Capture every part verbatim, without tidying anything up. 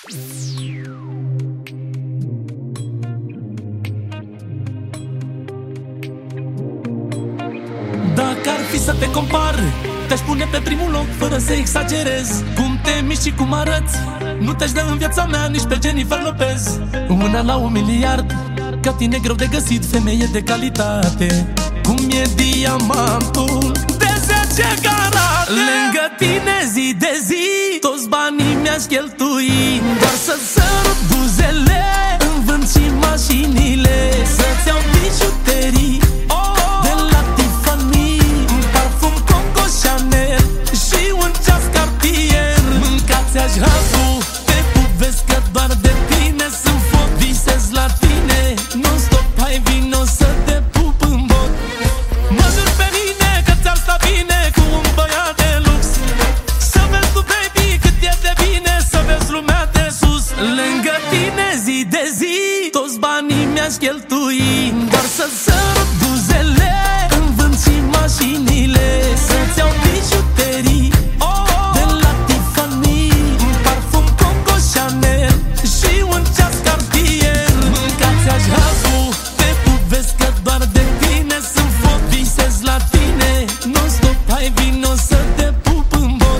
Dacă ar fi să te compar, te-aș pune pe primul loc fără să exagerez. Cum te miști și cum arăți, nu te-aș da în viața mea nici pe Jennifer Lopez. Una la un miliard, ca tine greu de găsit femeie de calitate. Cum e diamantul de zece carate. Lângă tine zi de zi, toți banii mi-aș cheltui doar să sărut buzele, în vânt și mașinile, să-ți iau bijuterii de la Tiffany, un parfum Coco Chanel și un ceas Cartier. Mâncați-aș hazul, te povesc că doar de tine sunt foc. Visez la tine non-stop, hai vino să te pup în bot. Mă jur pe mine că ți-ar sta bine cu un băiat de lux. Să vezi tu, baby, cât e de bine să vezi lumea de sus. Lângă tine zi de zi, toți banii mi-aș cheltui doar să sărut buzele, în vânt și mașinile, să-ți iau bijuterii de la Tiffany, un parfum Coco Chanel și un ceas Cartier. Mâncați-aș hazul, te povesc că doar de tine sunt foc. Visez la tine non-stop, hai vino să te pup în bot.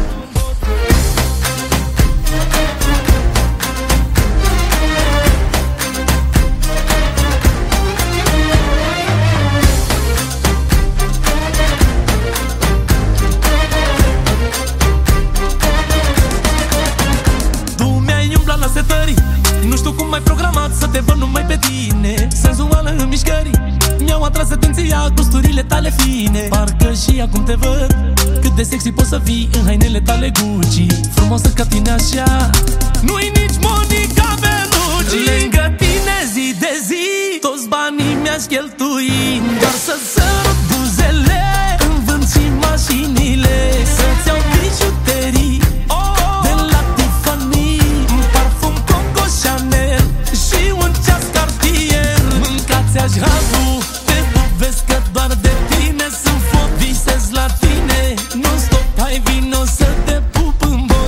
Nu știu cum ai programat să te văd numai pe tine, senzuală în mișcări, mi-au atras atenția costurile tale fine. Parcă și acum te văd, cât de sexy poți să fii în hainele tale Gucci. Frumoasă ca tine așa, nu-i nici Monica Bellucci. Lângă tine zi de zi, toți banii mi-aș cheltui doar să sărut buzele, în vânt și mașinile, să-ți iau bijuterii de la Tiffany, un parfum Coco Chanel și un ceas Cartier. Mâncați-aș hazul, te povesc că doar de tine sunt foc. Visez la tine non-stop, hai vino să te pup în bot.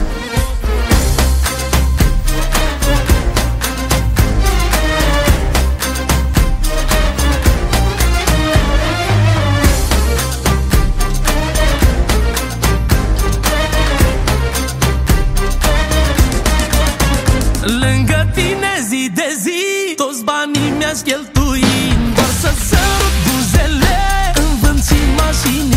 Lângă tine zi de zi, toți banii mi-aș cheltui doar să sărut buzele, în vânt și mașini.